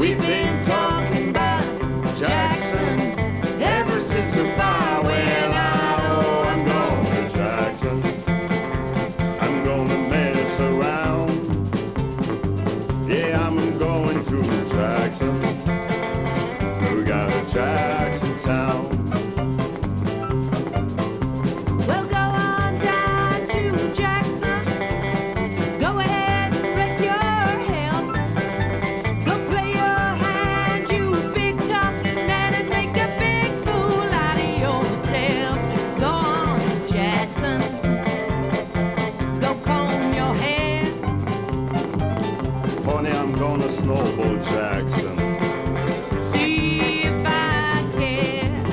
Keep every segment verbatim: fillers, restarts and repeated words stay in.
We've been talking about Jackson ever since the fire went out. Oh, I'm going to Jackson. I'm gonna mess around. Yeah, I'm going to Jackson. We got a Jackson town. Well, go on down to Jackson. Go ahead and wreck your health. Go play your hand, you big talking man, and make a big fool out of yourself. Go on to Jackson. Go comb your hair. Honey, I'm gonna snowball Jackson. See if I care.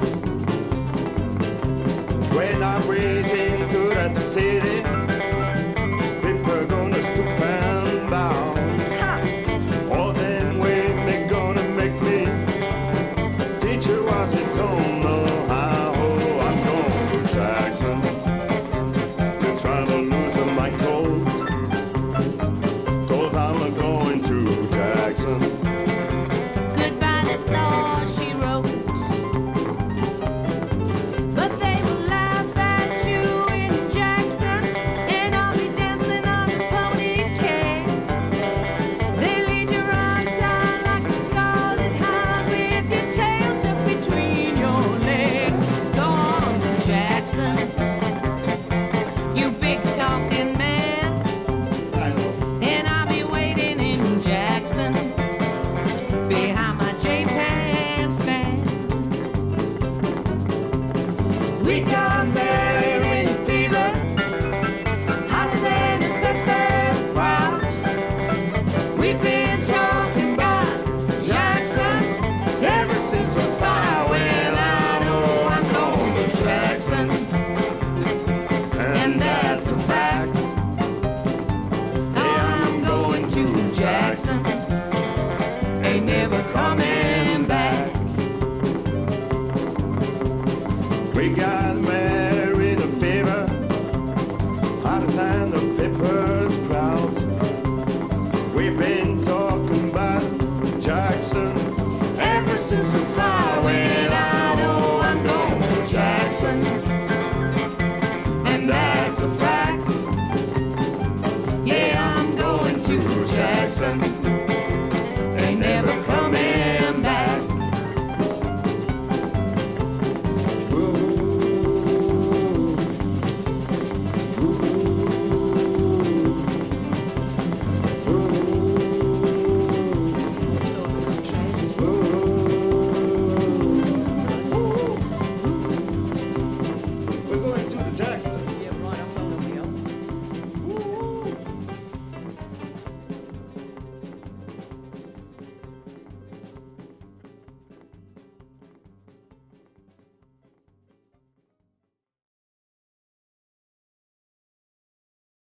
When I raise into that city, people are gonna stoop and bow. All them way they gonna make me teach you as they don't know how. Oh, I'm going to Jackson. They're trying to loosen my coat, 'cause I'm going to Jackson. Goodbye, that's all she wrote. But they will laugh at you in Jackson, and I'll be dancing on a pony cake. They lead you around town like a scarlet hound with your tail tucked between your legs. Go on to Jackson, you big talking man, I know. and I'll be waiting in Jackson behind my J-Pan fan. We got married in a fever, hotter than a pepper sprout. We've been talking about Jackson ever since the fire went out. Oh, I'm going to Jackson, and that's a fact. I'm going to Jackson, ain't never coming back. We got married in a fever, hotter than the pepper sprout. We've been talking about Jackson ever since the fire went